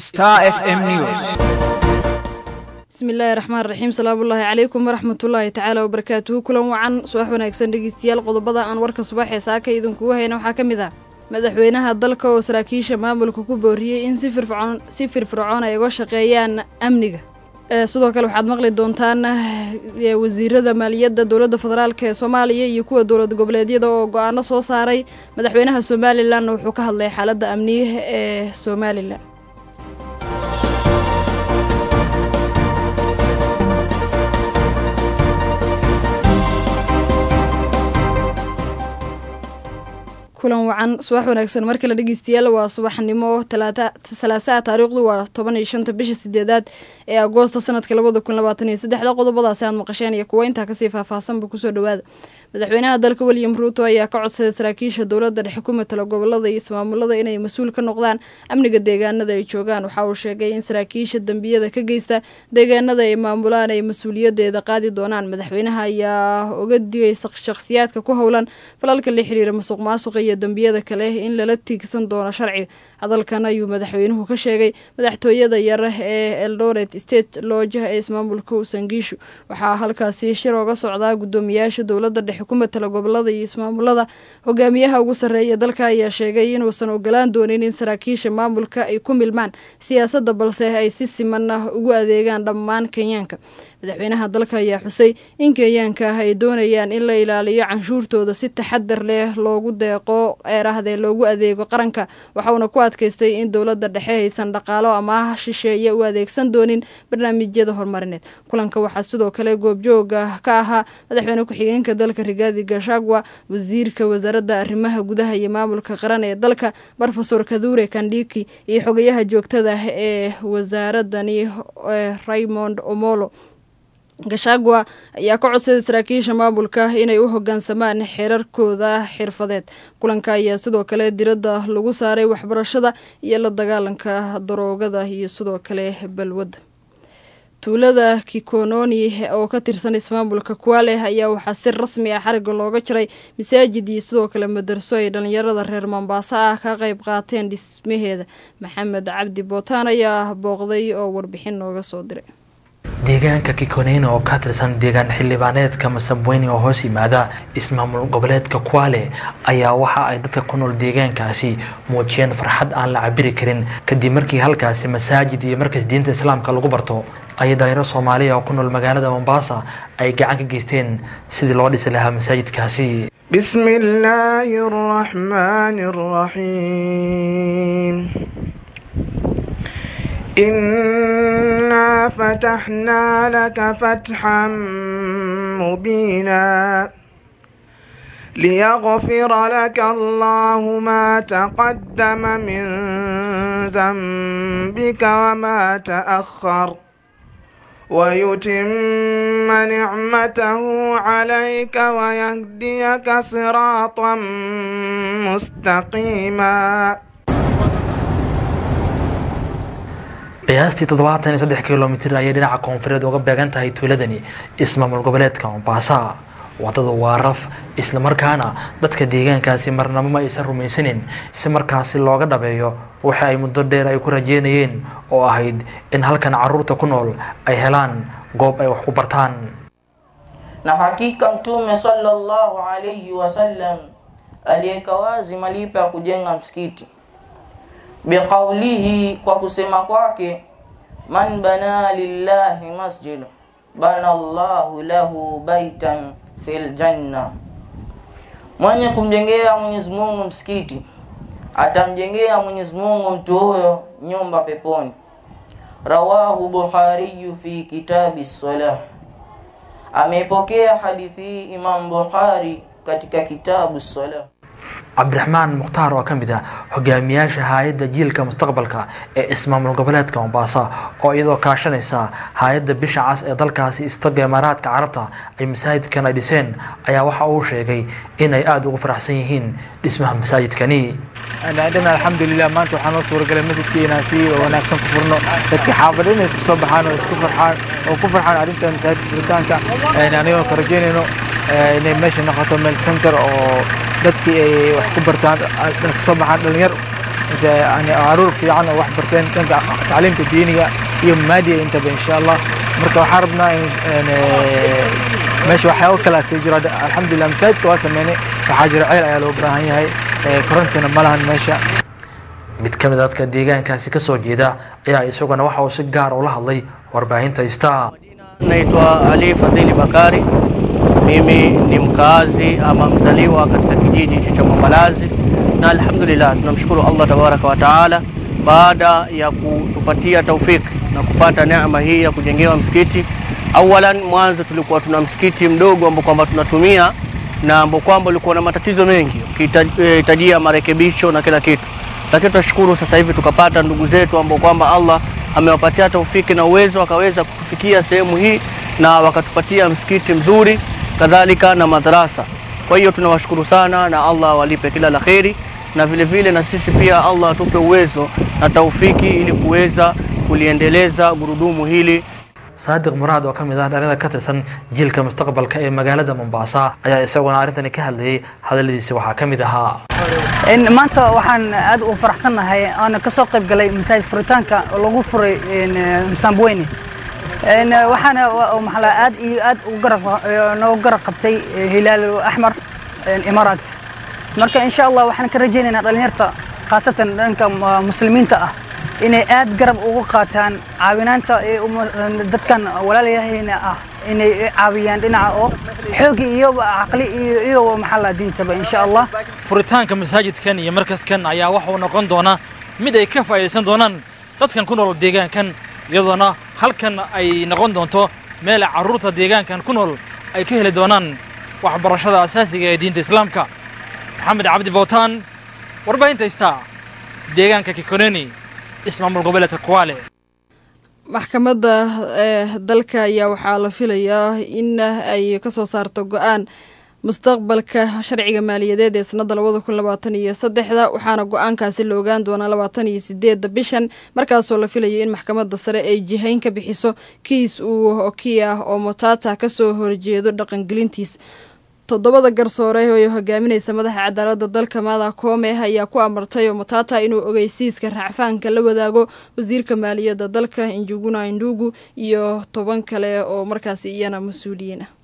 Star FM News. بسم الله الرحمن الرحيم سلام الله عليكم ورحمة الله تعالى وبركاته كلن وعن صباح wanaagsan dhageystayaal qodobada aan warka subax ee saaka idinku hayna waxa kamid ah madaxweynaha dalka oo saraakiisha maamulka ku booriyay in si firfircoon ay uga shaqeeyaan amniga sidoo kale waxaad maqli doontaan wasiirada maaliyadda dawladda federaalka ee Soomaaliya iyo kuwa dawlad goboleedyada oo go'aano soo saaray madaxweynaha Soomaaliland wuxuu ka hadlay xaaladda amniga ee Soomaaliland kulan wacan subax wanaagsan markale dhageystayaal waa subaxnimo salaasa taariikhdu waa 15 bisha 8 ee Agoosto sanadka 2023 qodobadaas aan maqasheen iyo kuwa inta ka sii faahfaahsan ku soo dhawaada madaxweynaha dalka William Ruto ayaa ka codsaday saraakiisha dawladda dhexe xukuumadda gobolada iyo ismaamulada inay mas'uul ka noqdaan amniga deegaanada ay joogaan waxa uu sheegay in saraakiisha dambiyada ka geysta deegaanada ay maamulaan ay mas'uuliyadeeda qaadi doonaan madaxweynaha ayaa uga digay shakhsiyaadka ku howlan falalka la xiriira musuqmaasuq iyo dambiyada kale in lala tiigsan doono sharci hadalkan ayuu madaxweynuhu ka sheegay madaxtooyada yar ee Eldoret State Lodge ee ismaamulka Usangishu waxa halkaasi shir uga socda gudoomiyaasha dawladda dhexe xukuumadda gobolada iyo ismaamulada hogaamiyaha ugu sareeya dalka ayaa sheegay in uusan ogolaan doonin in saraakiisha maamulka ay ku milmaan siyaasadda balse ay si siman ugu adeegaan dhammaan Kenyaanka madaxweynaha dalka ayaa xusay in Kenyaanka ay doonayaan in la ilaaliyo canshuurtooda si taxadar leh loogu deeqo loogu adeego qaranka waxaana ku adkaystay in dawladda dhexe aysan dhaqaalo ama shisheeye u adeegsan doonin barnaamijyada horumarineed kulanka waxaa sidoo kale goobjooga ka ahaa madaxweyne ku-xigeenka dalka Rigathi Gachagua wasiirka wasaaradda arrimaha gudaha iyo maamulka qaran ee dalka Professor Kadhure Kandiki iyo xogayaha joogtada ee wasaaradani Raymond Omolo Gachagua ayaa ka codsaday saraakiisha maamulka inay u hoggaansamaan xeerarkooda xirfadeed kulanka ayaa sidoo kale diradda lagu saaray waxbarashada iyo la dagaalanka daroogada iyo sidoo kale balwadda tuulada Kikononi oo ka tirsan ismaamulka Kwale ayaa waxaa si rasmi ah xariga looga jaray masaajid iyo sidoo kale madarso ay dhalinyarada reer Mombasa ka qayb qaateen dhismaheeda Maxamed Cabdi Bootaan ayaa booqday oo warbixin nooga soo diray deegaanka Kikoneni oo ka tirsan deegaan xildhibaaneedka Masabweni oo hoos yimaada ismaamul goboleedka Kwale ayaa waxa ay dadka ku nool deegaankaasi muujiyeen farxad aan la cabiri karin kadib markii halkaasi masaajid iyo markas diinta islaamka lagu barto ay dhalinyaro Soomaaliya oo ku nool magaalada Mombasa ay gacan ka geysteen sidii loo dhisi lahaa masaajidkaasi Bismillahir Rahmanir Rahim إنا فتحنا لك فتحا مبينا ليغفر لك الله ما تقدم من ذنبك وما تأخر ويتم نعمته عليك ويهديك صراطا مستقيما qiyaastii 73 kiiloomitir ayay dhinaca koonfureed uga beegan tahay tuuladani ismaamul goboleedka Mombasa wadada waaraf isla markaana dadka deegaankaasi marnaba ma aysan rumaysanin si markaasi looga dhabeeyo waxa ay muddo dheer ay ku rajeynayeen oo ahayd in halkan caruurta ku nool ay helaan goob ay wax ku bartaan na hakika mtume sallallahu alayhi wasallam aliyeka wazi malipo ya kujenga msikiti biqaulihi kwa kusema kwake man bana lillahi masjid bana Allahu lahu baitan fil janna mwenye kumjengea Mwenyezi Mungu msikiti atamjengea Mwenyezi Mungu mtu huyo nyumba peponi rawahu Bukhari fi kitabi as-salah amepokea hadithi Imam Bukhari katika kitabu as-salah Abdurrahman Mukhtar oo kamid ah hogaamiyaasha hay'adda jiilka mustaqbalka ee ismaamul goboleedka Mombasa oo iyadoo kaashanaysa hay'adda bisha cas ee dalkaasi istaga Imaaraadka Carabta ay masaajidkan ay dhiseen ayaa waxa uu sheegay in ay aad ugu faraxsan yihiin dhismaha masaajidkani عندنا الحمد لله ما انتو حنو صور قال مسجد كينا سي وناكسن كفرنا dadka xaafadina isku soo baxaan oo isku farxaan arinta masaajid furitaanka aanay oo karjeynayno inay meesha noqoto meel center oo dadkii ay wax ku bartaan ka soo baxaan dhalinyar يعني عرور في عنا واحد برتين تعليمت الدينية هي مادية أنت إن شاء الله مركب حربنا يعني ماشي وحياة كلا سيجرا الحمد لله مساعد كواسم يعني وحاجر عيل عيال وبراهين هاي كورنتنا مالها ماشي mid ka mid dadka deegaankaasi ka soo jeeda ayaa isaguna waxa uu si gaar ah ula hadlay warbaahinta Star. Naitwa Ali Fadhili Bakari, mimi ni mkazi ama mzaliwa katika kijiji cha Mwambalazi, na alhamdulillah tunamshukuru Allah tabaraka wa taala baada ya kutupatia taufiki na kupata neema hii ya kujengewa msikiti. Awalan mwanzo tulikuwa tuna msikiti mdogo ambao kwamba tunatumia na ambao kwamba ulikuwa na matatizo mengi ukihitajia marekebisho na kila kitu, lakini tunashukuru sasa hivi tukapata ndugu zetu ambao kwamba Allah amewapatia taufiki na uwezo wakaweza kufikia sehemu hii na wakatupatia msikiti mzuri kadhalika na madrasa. Kwa hiyo tunawashukuru sana na Allah walipe kila la kheri, na vile vile na sisi pia Allah atupe uwezo na taufiki ili kuweza kuliendeleza gurudumu hili. Sadiq Murad oo kamid ah dhalinyarada ka tirsan jiilka mustaqbalka ee magaalada Mombasa ayaa isaguna arrintan ka hadlayay hadaladiisa waxaa kamid ahaa in maanta waxaan aad u faraxsanahay aan ka soo qayb galay masaajid furitaanka lagu furay Msambweni waxaana maxalla aad iyo aad u garab qabtay Hilaal Ahmar Imaaraat. marka insha Allah waxaan ka rajaynaynaa dhalinyarta qaasatan dhanka muslimiinta ah inay aad garab ugu qaataan caawinaanta dadkan walaalahayna ah inay caawiyaan dhinaca oo xoog iyo aqli iyo maxalla diintaba insha Allah. furitaanka masaajidkan iyo markaskan ayaa waxa uu noqon doona mid ay ka faa'iideysan doonaan dadkan ku nool deegaankan, iyadoo halkan ay noqon doonto meel carruurta deegaankan ku nool ay ka heli doonaan waxbarashada asaasiga ee diinta Islaamka. Maxamed Cabdi Bowtaan, warbaahinta Star, deegaanka Kikoneni, ismaamul goboleedka Kwale. maxkamadda dalka ayaa waxaa la filayaa in ay ka soo saarto go'aan mustaqbalka sharciga maaliyadeed ee sanada 2023 waxaana go'aankaasi la ogaan doonaa 28 bishan, markaasoo la filayay in maxkamadda sare ay jihayn ka bixiso kiis uu oo Motata ka soo horjeedo dhaqangelintiis. toddobada garsoore oo hogaaminaysa madaxa cadaaladda dalka Martha Koome ayaa ku amartay Motata inuu ogeysiiska racfaanka la wadaago wasiirka maaliyadda dalka Njuguna Ndungu iyo 10 kale oo markaasi iyana mas'uuliyiin ah.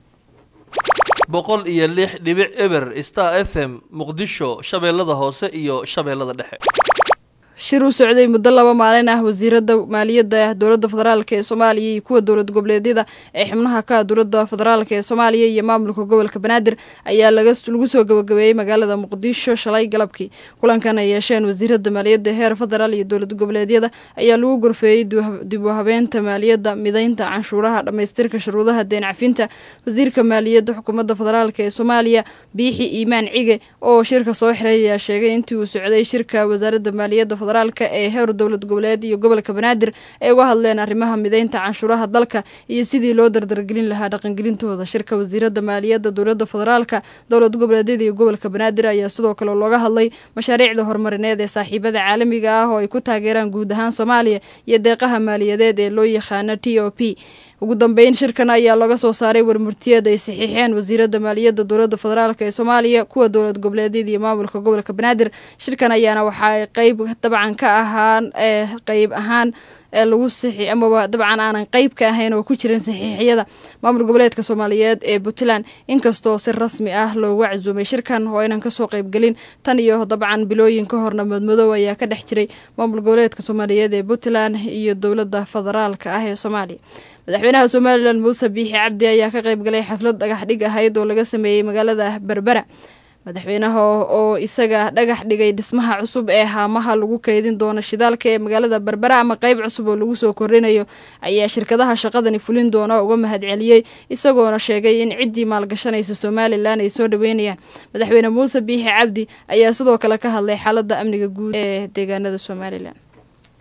106.0 Star FM Muqdisho, Shabeellada Hoose iyo Shabeellada Dhexe. shir u socday muddo 2 maalin ah wasiirada maaliyadda dowladda federaalka ee Soomaaliya iyo kuwa dowlad goboleedyada ee xubnaha ka dowladda federaalka ee Soomaaliya iyo maamulka gobolka Banaadir ayaa lagu soo gabagabeeyay magaalada Muqdisho shalay galabkii. kulankan ay yeesheen wasiirada maaliyadda heer federaal iyo dowlad goboleedyada ayaa lagu gorfeeyay dib u habeynta maaliyadda, mideynta canshuuraha, dhamaystirka shuruudaha deyn cafinta. wasiirka maaliyadda xukuumadda federaalka ee Soomaaliya Biixi Iimaan Cige oo shirka soo xiray ayaa sheegay intii uu socday shirka wasaaradda maaliyadda federaalka ee heer dowlad goboleed iyo gobolka Banaadir ay uga hadleen arrimaha mideynta canshuuraha dalka iyo sidii loo dardargelin lahaa dhaqangelintooda. shirka wasiirada maaliyadda dowladda federaalka, dowlad goboleedyada iyo gobolka Banaadir ayaa sidoo kale looga hadlay mashaariicda horumarineed ee saaxiibada caalamiga ah oo ay ku taageeraan guud ahaan Soomaaliya iyo deeqaha maaliyadeed ee loo yaqaan TOP. ugu dambeyn shirkan ayaa laga soo saaray warmurtiyeed ay saxiixeen wasiirada maaliyadda dowladda federaalka ee Soomaaliya, kuwa dowlad goboleedyada iyo maamulka gobolka Banaadir. shirkan ayaana waxa ay qayb dabcan ka ahaan qayb ahaan lagu saxiix ama dabcan aanan qayb ka ahayn oo ku jirin saxiixyada maamul goboleedka Soomaaliyeed ee Puntland, inkastoo si rasmi ah loogu casuumay shirkan oo aynan ka soo qayb galin tan iyo dabcan bilooyin ka horna madmadow ayaa ka dhex jiray maamul goboleedka Soomaaliyeed ee Puntland iyo dowladda federaalka ah ee Soomaaliya. madaxweynaha Somaliland Muuse Biixi Cabdi ayaa ka qayb galay xaflad dhagax dhig ahayd oo laga sameeyay magaalada Berbera. madaxweynaha oo isaga dhagax dhigay dhismaha cusub ee haamaha lagu kaydin doono shidaalka ee magaalada Berbera ama qayb cusub oo lagu soo korinayo ayaa shirkadaha shaqadani fulin doona uga mahadceliyay, isagoona sheegay in ciddii maalgashanaysa Somaliland ay soo dhaweynayaan. madaxweyne Muuse Biixi Cabdi ayaa sidoo kale ka hadlay xaaladda amniga guud ee deegaanada Somaliland.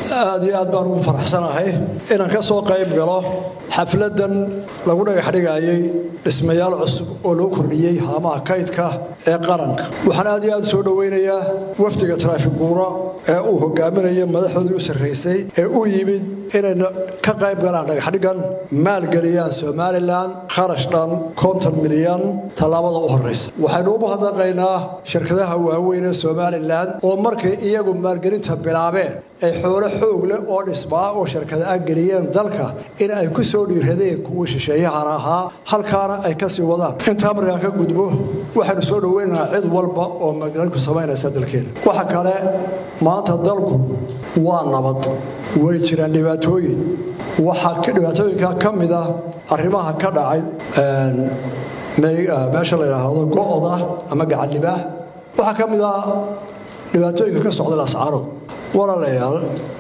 aad iyo aad baan ugu faraxsanahay inaan ka soo qayb galo xafladan lagu dhagax dhigayay dhismayaal cusub oo loo kordhiyey haamaha kaydka ee qaranka waxaan aad iyo aad soo dhaweynayaa wafdiga traafiguura ee uu hogaaminayo madaxoodii u sarreysay ee u yimid inay ka qayb galaan dhagaxdhigan maalgeliyaan Somaliland kharash dhan 50 milyan tallaabada u horeysa waxaynu u mahadnaqaynaa shirkadaha waaweyn ee Somaliland oo markay iyagu maalgelinta bilaabeen ay xoolo xoog leh oo dhismaa oo shirkadaha geliyeen dalka in ay ku soo dhiiradeen kuwa shisheeyahan ahaa halkaana ay ka sii wadaan inta markaan ka gudbo waxaanu soo dhaweynaynaa cid walba oo maalgelin ku samaynaysa dalkeena waxa kale maanta dalku waa nabad way jiraan dhibaatooyin waxa ka dhibaatooyinka kamid ah arrimaha ka dhacay meesha la yiraahdo go'oda ama gacalibah waxa kamid ah dhibaatooyinka ka socda ascaanood walaalayaal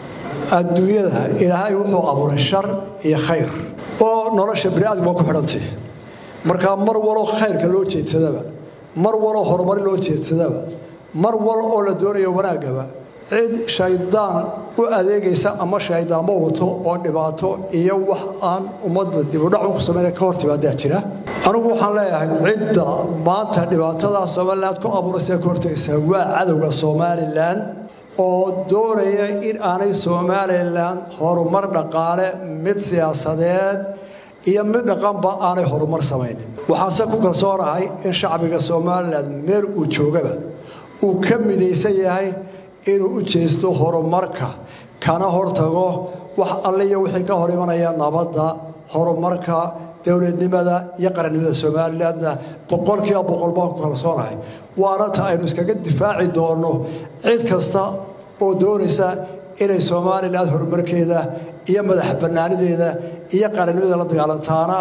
adduunyada ilaahay wuxuu abuuray shar iyo khayr oo nolosha bini'aadamka ku xidhantay marka mar walo khayrka loo jeedsadaba mar walo horumar loo jeedsadaba mar walo oo la doonayo wanaagaba cid shaydaan u adeegaysa ama shaydaanba wato oo dhibaato iyo wax aan ummadda dib u dhac ku sameeyay ka hortibaadaa jira anigu waxaan leeyahay cidda maanta dhibaatada Soomaaliland ku abuuraysa ka hortagaysa waa cadawga Soomaaliland oo doonaya in aanay Soomaaliland horumar dhaqaale mid siyaasadeed iyo mid dhaqanba aanay horumar samaynin waxaan ku kalsoonahay in shacbiga Soomaaliland meel uu joogaba uu ka midaysan yahay inuu u jeesto horumarka kana hortago wax alle iyo wixii ka hor imanaya nabadda horumarka dawladnimada iyo qarannimada Soomaaliland boqolkiiba boqol baan ku kalsoonahay waana ta aynu iskaga difaaci doono cid kasta oo doonaysa inay Soomaaliland horumarkeeda iyo madax bannaanideeda iyo qarannimada la dagaalantaana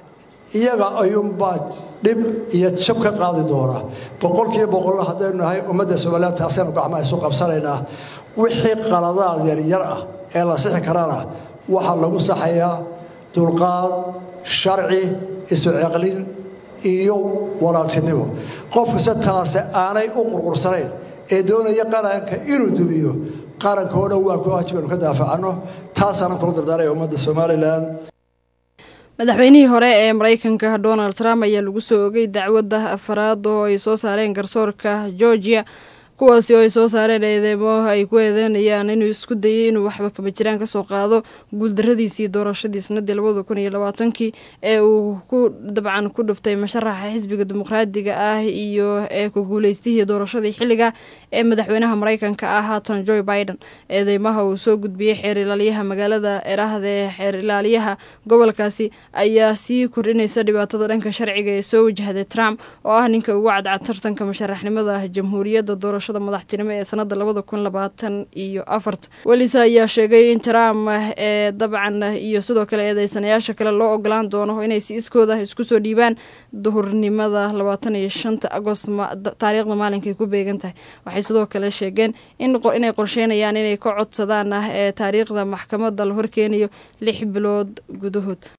iyaga ayuunbaa dhib iyo jab ka qaadi doona boqolkiiba boqol haddaynu nahay ummadda Soomaaliland taasaynu gacmaha isu qabsanaynaa wixii qaladaad yar ah ee la sixi karana waxa lagu saxayaa dulqaad sharci isu ciqlin iyo walaaltinimo qofka taas aanay u qurqursanayn ee doonaya qaranka inuu dumiyo qarankooda waa ku waajibaan ka daafacano taasana kula dardaaray ummadda Soomaaliland madaxweynihii hore ee Mareykanka Donald Trump ayaa lagu soo ogay dacwadda afraad oo ay soo saareen garsoorka Georgia kuwaasi oo ay soo saareen eedeymo ay ku eedeynayaan inuu isku dayay inuu waxba kaba jiraan ka soo qaado guuldarradiisii doorashadii sanadii 2020 ee uu ku dabcan ku dhuftay masharaxa xisbiga dimuqraadiga ah iyo ee ku guuleystay doorashadii xilliga ee madaxweynaha Mareykanka ah haatan Joe Biden eedeymaha uu soo gudbiyay xeer ilaaliyaha magaalada Erahdee xeer ilaaliyaha gobolkaasi ayaa sii kordhinaysa dhibaatada dhanka sharciga ee soo wajahday Trump oo ah ninka ugu cadcad tartanka masharaxnimada jamhuuriyadda doorashada madaxtinimo ee sanada 2024 walisa ayaa sheegay in Trump ee dabcan iyo sidoo kale eedeysanayaasha kale loo ogolaan doono inay si iskooda isku soo dhiibaan duhurnimada 25 Agost taariikhda maalinkay ku beegantahay waxay sidoo kale sheegeen inay qorsheynayaan inay ka codsadaan taariikhda maxkamadda la horkeenayo 6 bilood gudahood